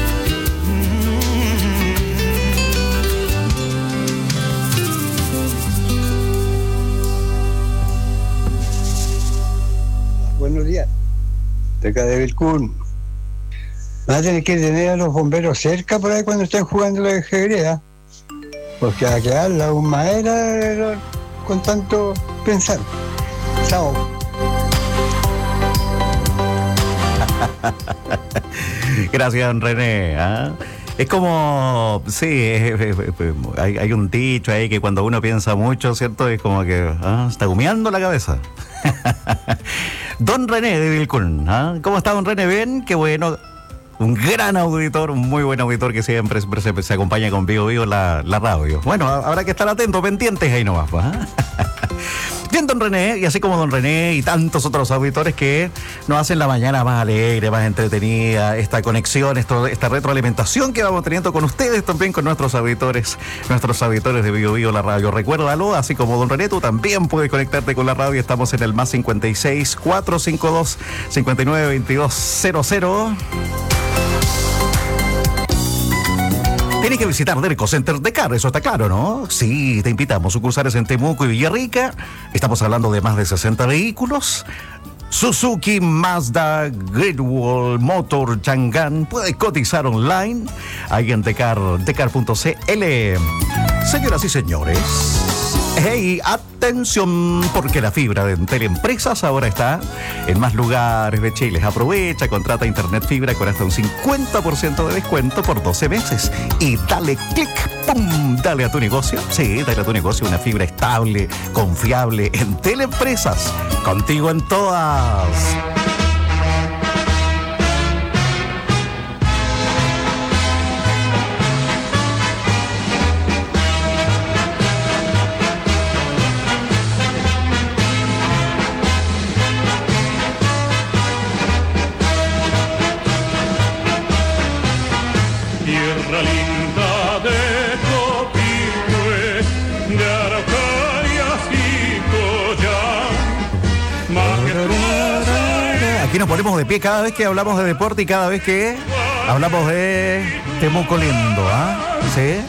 Buenos días, de acá de Vilcún. Van a tener que tener a los bomberos cerca por ahí cuando estén jugando la ajedrez, porque va a quedar la humadera con tanto pensar. Chao. Gracias, don René. Es como, sí, hay un dicho ahí que cuando uno piensa mucho, ¿cierto? Es como que está humeando la cabeza. Don René de Vilcún, ¿cómo está, don René? ¿Bien? Qué bueno. Un gran auditor, un muy buen auditor que siempre se acompaña con Vivo Vivo la radio. Bueno, habrá que estar atentos, pendientes ahí nomás. Bien, don René, y así como don René y tantos otros auditores que nos hacen la mañana más alegre, más entretenida, esta conexión, esta retroalimentación que vamos teniendo con ustedes también, con nuestros auditores de Vivo Vivo la radio. Recuérdalo, así como don René, tú también puedes conectarte con la radio. Estamos en el más 56 452 59 22 00. Tienes que visitar Derco Center Decar, eso está claro, ¿no? Sí, te invitamos. Sucursales en Temuco y Villarrica. Estamos hablando de más de 60 vehículos. Suzuki, Mazda, Great Wall, Motor, Chang'an. Puedes cotizar online ahí en decar.cl. Señoras y señores, hey, atención, porque la fibra de Entel Empresas ahora está en más lugares de Chile. Aprovecha, contrata internet fibra con hasta un 50% de descuento por 12 meses. Y dale clic, ¡pum! Dale a tu negocio. Sí, dale a tu negocio una fibra estable, confiable. Entel Empresas, contigo en todas. Tierra linda de Copihue, de Araucarias y Coyán, más que Aquí nos ponemos de pie cada vez que hablamos de deporte y cada vez que hablamos de Temuco lindo, ¿sí?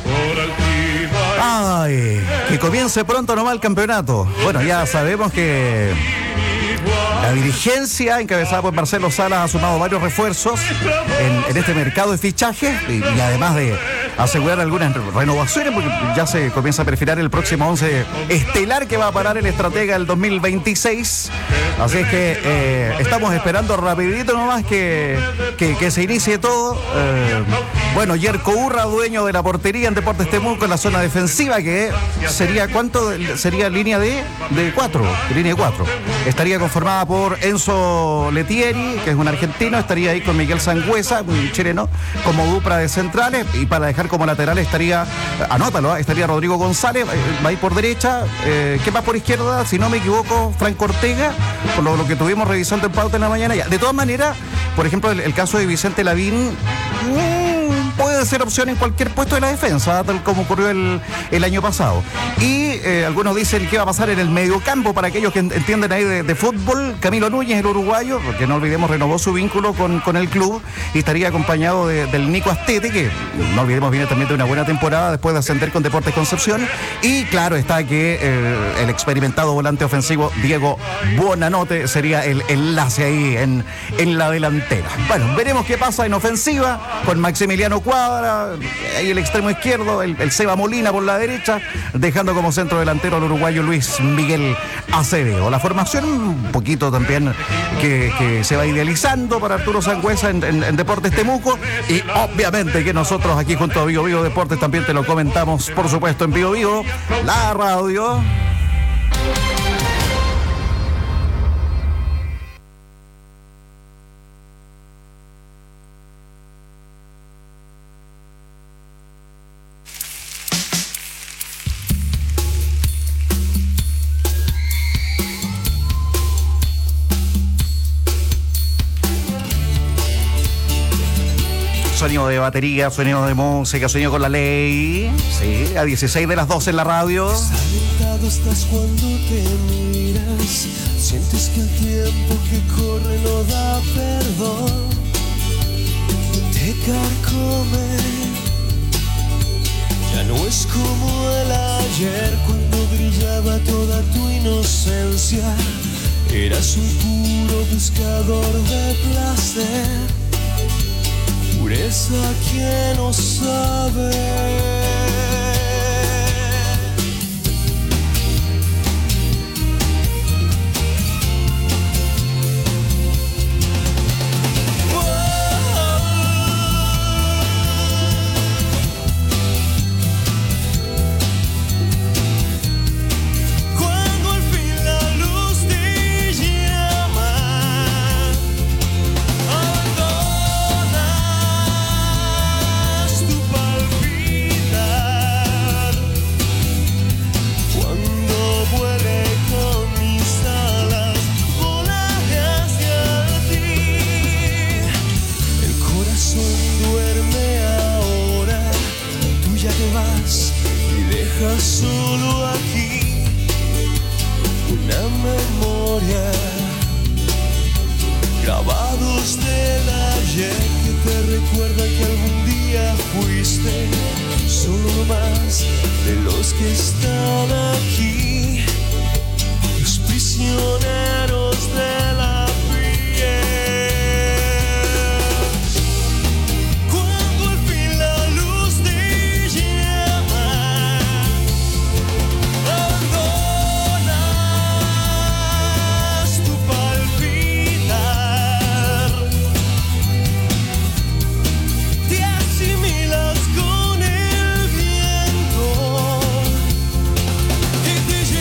Ay, que comience pronto nomás el campeonato. Bueno, ya sabemos que La dirigencia, encabezada por Marcelo Salas, ha sumado varios refuerzos en este mercado de fichajes y además de asegurar algunas renovaciones, porque ya se comienza a perfilar el próximo 11 estelar que va a parar el estratega del 2026. Así es que estamos esperando rapidito nomás que se inicie todo. Bueno, Yerko Urra, dueño de la portería en Deportes Temuco, en la zona defensiva, que sería, ¿cuánto? Sería línea de 4, línea de 4. Estaría conformada por Enzo Letieri, que es un argentino, estaría ahí con Miguel Sangüesa, un chileno, como dupla de centrales, y para dejar como lateral estaría, anótalo, estaría Rodrigo González, va a ir por derecha, ¿qué más por izquierda? Si no me equivoco, Franco Ortega, por lo que tuvimos revisando en pauta en la mañana. Ya. De todas maneras, por ejemplo, el caso de Vicente Lavín puede ser opción en cualquier puesto de la defensa, tal como ocurrió el año pasado. Y algunos dicen qué va a pasar en el mediocampo, para aquellos que entienden ahí de fútbol. Camilo Núñez, el uruguayo, porque no olvidemos, renovó su vínculo con el club y estaría acompañado del Nico Astete, que no olvidemos viene también de una buena temporada después de ascender con Deportes Concepción. Y claro está que el experimentado volante ofensivo Diego Buonanote sería el enlace ahí en la delantera. Bueno, veremos qué pasa en ofensiva con Maximiliano Cuadra, ahí el extremo izquierdo, el Seba Molina por la derecha, dejando como centro delantero al uruguayo Luis Miguel Acevedo. La formación un poquito también que se va idealizando para Arturo Sangüesa en Deportes Temuco, y obviamente que nosotros aquí junto a Vivo Vivo Deportes también te lo comentamos, por supuesto, en Vivo Vivo, la radio. Sonido de batería, sonido de música, sonido con la ley. Sí, a 16 de las 12 en la radio. Desalentado estás cuando te miras. Sientes que el tiempo que corre no da perdón. Te carcome. Ya no es como el ayer, cuando brillaba toda tu inocencia. Eras un puro buscador de placer. Pureza que no sabe. Solo aquí una memoria, grabados del ayer que te recuerda que algún día fuiste solo más de los que están aquí, los prisioneros de la piel. Te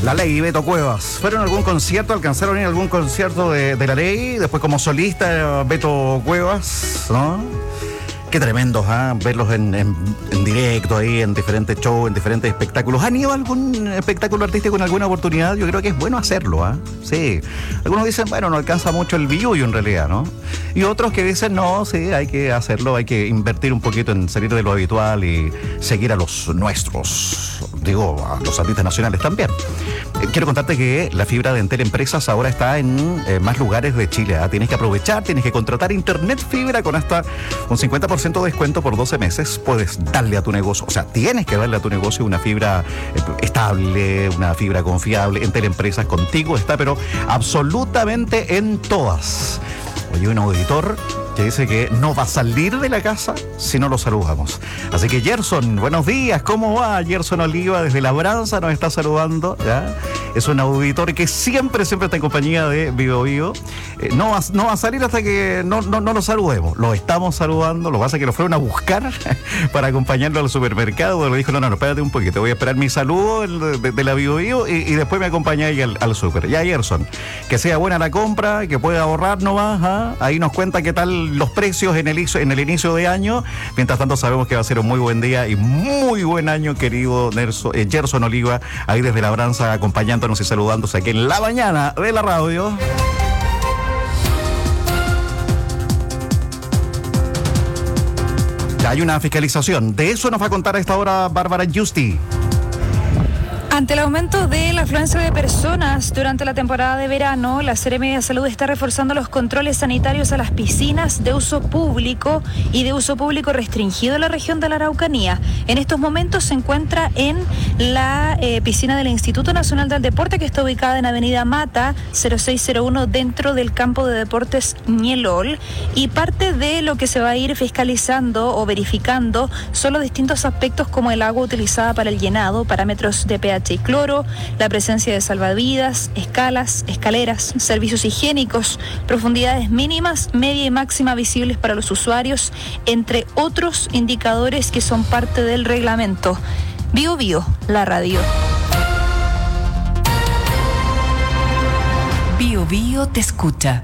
La Ley, Beto Cuevas. ¿Fueron a algún concierto? ¿Alcanzaron a ir a algún concierto de La Ley? Después como solista, Beto Cuevas, ¿no? Qué tremendos, verlos en directo ahí, en diferentes shows, en diferentes espectáculos. ¿Han ido a algún espectáculo artístico en alguna oportunidad? Yo creo que es bueno hacerlo, Sí. Algunos dicen, bueno, no alcanza mucho el billuyo en realidad, ¿no? Y otros que dicen, no, sí, hay que hacerlo, hay que invertir un poquito en salir de lo habitual y seguir a los nuestros, digo, a los artistas nacionales también. Quiero contarte que la fibra de Entel Empresas ahora está en más lugares de Chile. Tienes que aprovechar, tienes que contratar internet fibra con hasta un 50% de descuento por 12 meses. Puedes darle a tu negocio, o sea, tienes que darle a tu negocio una fibra estable, una fibra confiable. Entel Empresas contigo está, pero absolutamente en todas. Oye, un auditor que dice que no va a salir de la casa si no lo saludamos. Así que Gerson, buenos días, ¿cómo va? Gerson Oliva desde Labranza nos está saludando, ¿ya? Es un auditor que siempre está en compañía de Vivo Vivo. No va a salir hasta que no lo saludemos. Lo estamos saludando, lo que pasa es que lo fueron a buscar para acompañarlo al supermercado. Le dijo, no, espérate un poquito, voy a esperar mi saludo de la Vivo Vivo y después me acompañáis al super. Ya, Gerson, que sea buena la compra, que pueda ahorrar nomás, Ahí nos cuenta qué tal los precios en el inicio de año. Mientras tanto sabemos que va a ser un muy buen día y muy buen año, querido Gerson Oliva, ahí desde Labranza, acompañándonos y saludándose aquí en la mañana de la radio. Hay una fiscalización. De eso nos va a contar a esta hora Bárbara Justi. Ante el aumento de la afluencia de personas durante la temporada de verano, la Seremi de Salud está reforzando los controles sanitarios a las piscinas de uso público y de uso público restringido en la región de la Araucanía. En estos momentos se encuentra en la piscina del Instituto Nacional del Deporte, que está ubicada en Avenida Mata 0601, dentro del campo de deportes Ñelol. Y parte de lo que se va a ir fiscalizando o verificando son los distintos aspectos, como el agua utilizada para el llenado, parámetros de pH y cloro, la presencia de salvavidas, escaleras, servicios higiénicos, profundidades mínimas, media y máxima visibles para los usuarios, entre otros indicadores que son parte del reglamento. Bio Bio, la radio. Bio Bio te escucha.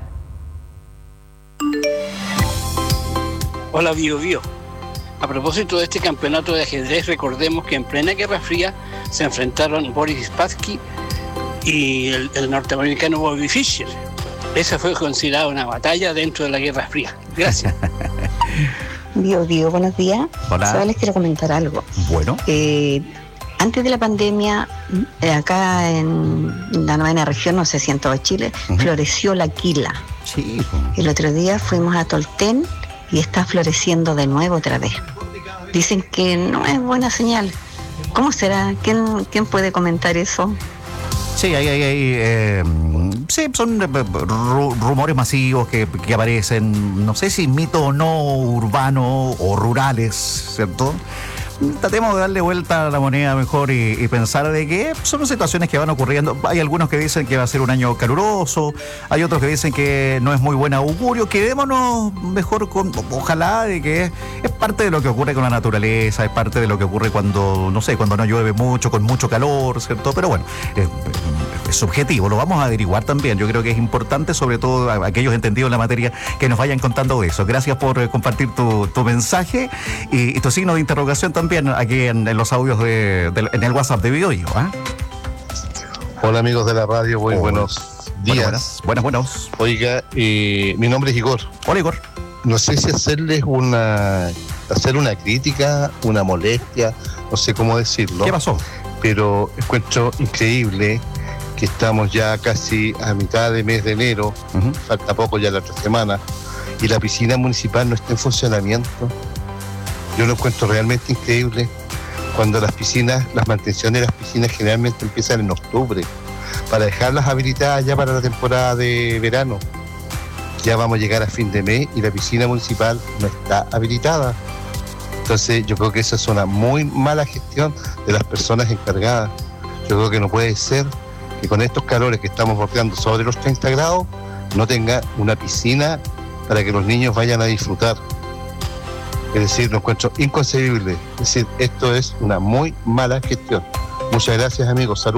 Hola Bio Bio. A propósito de este campeonato de ajedrez, recordemos que en plena Guerra Fría se enfrentaron Boris Spassky y el norteamericano Bobby Fischer. Esa fue considerada una batalla dentro de la Guerra Fría. Gracias. Bio, buenos días. Hola. Solo les quiero comentar algo. Bueno. Antes de la pandemia, acá en la 9ª región, no sé si en todo Chile, floreció la quila. Sí. El otro día fuimos a Tolten y está floreciendo de nuevo otra vez. Dicen que no es buena señal. ¿Cómo será? ¿Quién puede comentar eso? Sí, sí, son rumores masivos que aparecen, no sé si mito o no, urbano o rurales, ¿cierto? Tratemos de darle vuelta a la moneda mejor y pensar de que son situaciones que van ocurriendo. Hay algunos que dicen que va a ser un año caluroso, hay otros que dicen que no es muy buen augurio. Quedémonos mejor ojalá de que es parte de lo que ocurre con la naturaleza, es parte de lo que ocurre cuando no llueve mucho, con mucho calor, ¿cierto? Pero bueno, es subjetivo, lo vamos a averiguar también. Yo creo que es importante, sobre todo a aquellos entendidos en la materia, que nos vayan contando de eso. Gracias por compartir tu mensaje y tu signo de interrogación también aquí en los audios en el WhatsApp de Bio Vivo. Hola amigos de la radio, muy buenos días. Buenos. Oiga, mi nombre es Igor. Hola Igor. No sé si hacer una crítica, una molestia, no sé cómo decirlo. ¿Qué pasó? Pero encuentro increíble que estamos ya casi a mitad de mes de enero, falta poco ya la otra semana, y la piscina municipal no está en funcionamiento. Yo lo encuentro realmente increíble cuando las mantenciones de las piscinas generalmente empiezan en octubre, para dejarlas habilitadas ya para la temporada de verano. Ya vamos a llegar a fin de mes y la piscina municipal no está habilitada. Entonces yo creo que esa es una muy mala gestión de las personas encargadas. Yo creo que no puede ser que con estos calores que estamos bordeando sobre los 30 grados no tenga una piscina para que los niños vayan a disfrutar. Es decir, lo encuentro inconcebible. Es decir, esto es una muy mala gestión. Muchas gracias amigos, saludos.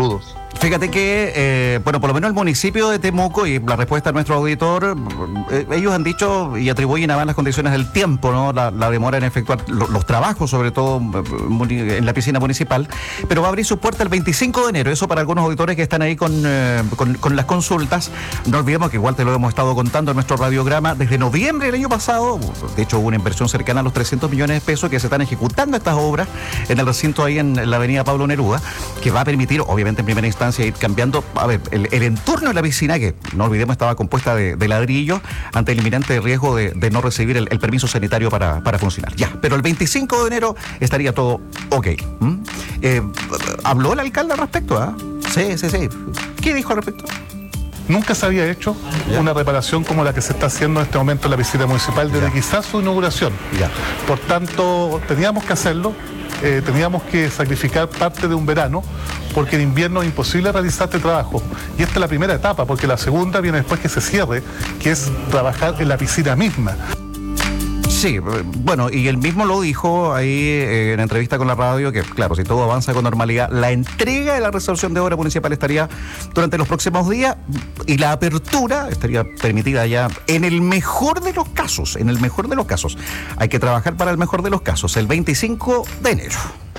Fíjate que, bueno, por lo menos el municipio de Temuco, y la respuesta de nuestro auditor, ellos han dicho y atribuyen a las condiciones del tiempo, ¿no? La demora en efectuar los trabajos, sobre todo en la piscina municipal, pero va a abrir su puerta el 25 de enero. Eso para algunos auditores que están ahí con las consultas. No olvidemos que igual te lo hemos estado contando en nuestro radiograma desde noviembre del año pasado. De hecho, hubo una inversión cercana a los 300 millones de pesos que se están ejecutando estas obras en el recinto ahí en la avenida Pablo Neruda, que va a permitir, obviamente en primera instancia, ir cambiando, a ver, el entorno de la piscina, que no olvidemos estaba compuesta de ladrillo, ante el inminente riesgo de no recibir el permiso sanitario para funcionar. Ya, pero el 25 de enero estaría todo ok. ¿Habló el alcalde al respecto? Sí. ¿Qué dijo al respecto? Nunca se había hecho una reparación como la que se está haciendo en este momento en la piscina municipal desde quizás su inauguración. Por tanto, teníamos que hacerlo. Teníamos que sacrificar parte de un verano porque en invierno es imposible realizar este trabajo, y esta es la primera etapa, porque la segunda viene después que se cierre, que es trabajar en la piscina misma. Sí, bueno, y él mismo lo dijo ahí en entrevista con la radio, que claro, si todo avanza con normalidad, la entrega de la resolución de obra municipal estaría durante los próximos días, y la apertura estaría permitida ya en el mejor de los casos, hay que trabajar para el mejor de los casos, el 25 de enero.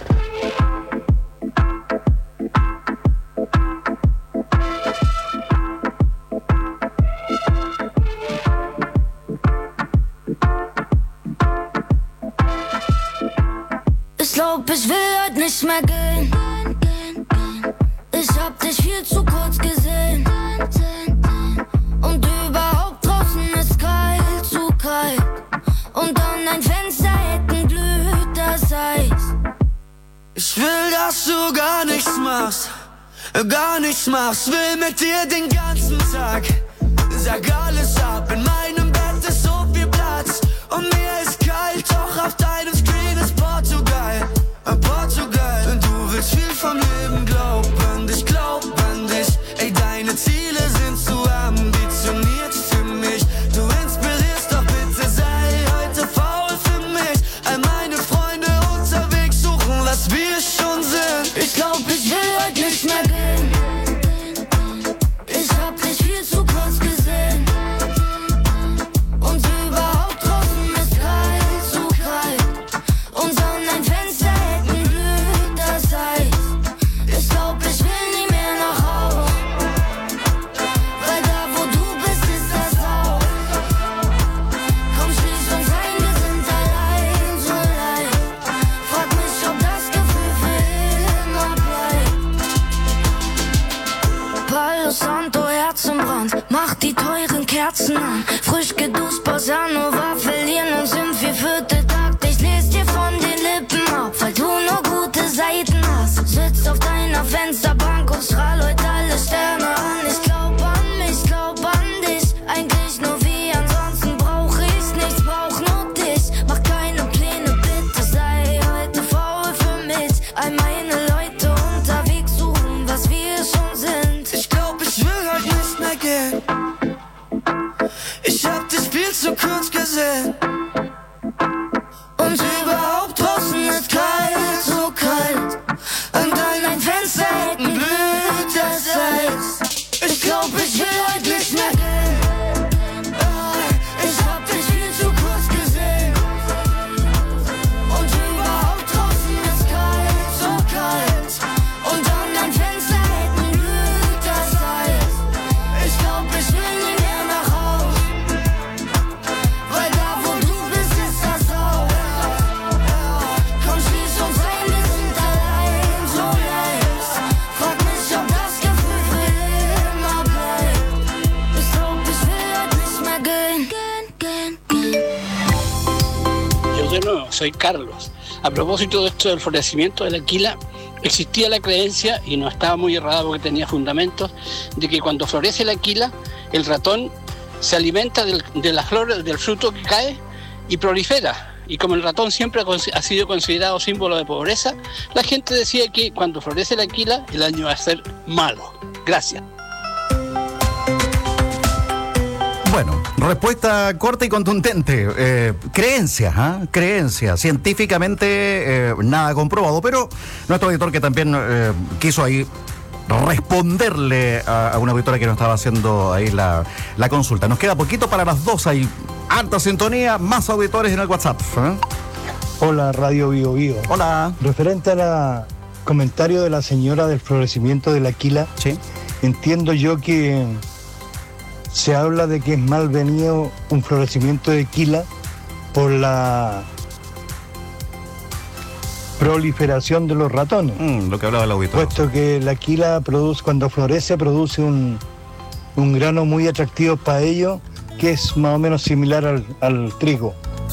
Ich will heute nicht mehr gehen. Ich hab dich viel zu kurz gesehen. Und überhaupt draußen ist kalt, zu kalt. Und an dein Fenster hätten glüht das Eis. Ich will, dass du gar nichts machst. Will mit dir den ganzen Tag. Sag alles ab, in meinem Bett ist so viel Platz. Und mir ist kalt, doch auf deinem Screen ist Portugal. Und du willst viel vom Leben, ich glaub an dich. Ey, deine Ziele sind zu ambitioniert für mich. Du inspirierst, doch bitte sei heute faul für mich. All meine Freunde unterwegs suchen, was wir schon sind. Ich glaub, ich will heute nicht mehr gehen. Ich hab dich viel zu kurz gesehen. Und überhaupt draußen ist kalt, zu kalt. Und an dein Fenster hätten glüht das Eis. Ich glaub, ich will nie mehr nach Haus. Weil da, wo du bist, ist das Haus. Komm, schließ uns ein, wir sind allein, so leicht. Frag mich, ob das Gefühl für immer bleibt. Palo Santo, Herzenbrand, mach die teuren Kerzen an. Frisch geduscht, Bossa Nova, verlieren uns im vierten Takt. Ich les dir von den Lippen ab, weil du nur gute Seiten hast. Sitz auf deiner Fensterbank und strahl heute alle Sterne an. Ich glaub an dich, eigentlich nur wie ansonsten brauch ich nichts, brauch nur dich. Mach keine Pläne, bitte sei heute faul für mich. All meine Leute unterwegs suchen, was wir schon sind. Ich glaub, ich will heute nicht mehr gehen. Ich hab dich viel zu kurz gesehen. Und überhaupt draußen ist kalt, so kalt. An deinem Fenster hätten blüht das Eis. Ich glaub, ich will heute nicht mehr gehen. Ich hab dich viel zu kurz gesehen. Und überhaupt draußen ist kalt, so kalt. Und an dein Fenster hätten glüht das Eis. Ich glaub, ich will nie mehr nach Haus. Weil da, wo du bist, ist das Haus. Komm, schließ uns ein, wir sind allein, so leicht. Frag mich, ob das Gefühl für immer bleibt. Ich glaub, ich will heute nicht mehr gehen. Yo de nuevo, soy Carlos. A propósito de esto del florecimiento de la Aquila, existía la creencia, y no estaba muy errada porque tenía fundamentos, de que cuando florece la Aquila, el ratón se alimenta de las flores, del fruto que cae y prolifera. Y como el ratón siempre ha sido considerado símbolo de pobreza, la gente decía que cuando florece la Aquila, el año va a ser malo. Gracias. Bueno, respuesta corta y contundente. Creencias. Científicamente nada comprobado, pero nuestro editor que también quiso ahí responderle a una auditora que nos estaba haciendo ahí la consulta. Nos queda poquito para las 2, hay alta sintonía, más auditores en el WhatsApp. Hola, Radio Bio Bio. Hola. Referente al comentario de la señora del florecimiento de la quila, sí. Entiendo yo que se habla de que es malvenido un florecimiento de quila por la proliferación de los ratones. Lo que hablaba el auditor. Puesto que la quila cuando florece produce un grano muy atractivo para ellos, que es más o menos similar al trigo.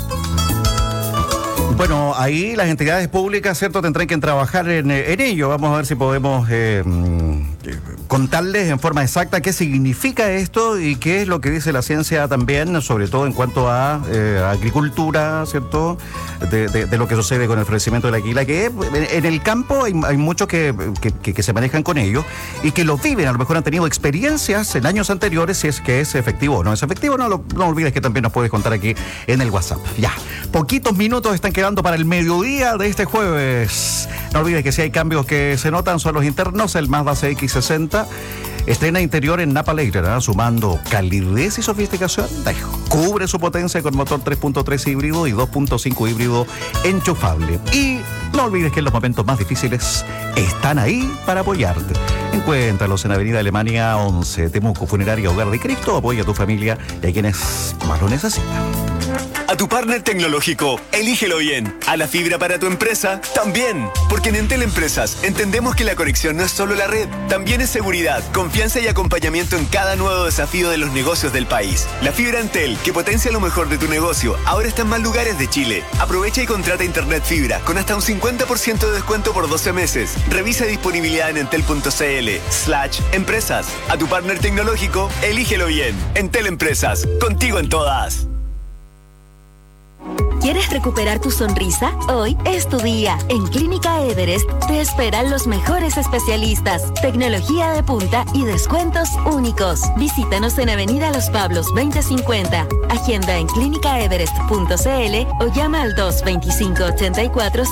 Bueno, ahí las entidades públicas, ¿cierto?, tendrán que trabajar en ello. Vamos a ver si podemos contarles en forma exacta qué significa esto y qué es lo que dice la ciencia también, sobre todo en cuanto a agricultura, ¿cierto?, de lo que sucede con el florecimiento de la quila, que en el campo hay muchos que se manejan con ello y que lo viven, a lo mejor han tenido experiencias en años anteriores, si es que es efectivo o no es efectivo. No olvides que también nos puedes contar aquí en el WhatsApp. Ya, poquitos minutos están quedando para el mediodía de este jueves. No olvides que si hay cambios que se notan son los internos. El Mazda CX-60 estrena interior en Napa Later, sumando calidez y sofisticación. Cubre su potencia con motor 3.3 híbrido y 2.5 híbrido enchufable. Y no olvides que en los momentos más difíciles están ahí para apoyarte. Encuéntralos en Avenida Alemania 11, Temuco, Funeraria Hogar de Cristo. Apoya a tu familia y a quienes más lo necesitan. A tu partner tecnológico, elígelo bien. A la fibra para tu empresa, también. Porque en Entel Empresas entendemos que la conexión no es solo la red, también es seguridad, confianza y acompañamiento en cada nuevo desafío de los negocios del país. La fibra Entel, que potencia lo mejor de tu negocio, ahora está en más lugares de Chile. Aprovecha y contrata internet fibra con hasta un 50% de descuento por 12 meses. Revisa disponibilidad en entel.cl/empresas. A tu partner tecnológico, elígelo bien. Entel Empresas, contigo en todas. ¿Quieres recuperar tu sonrisa? Hoy es tu día. En Clínica Everest te esperan los mejores especialistas, tecnología de punta y descuentos únicos. Visítanos en Avenida Los Pablos 2050. Agenda en clínicaeverest.cl o llama al 225-84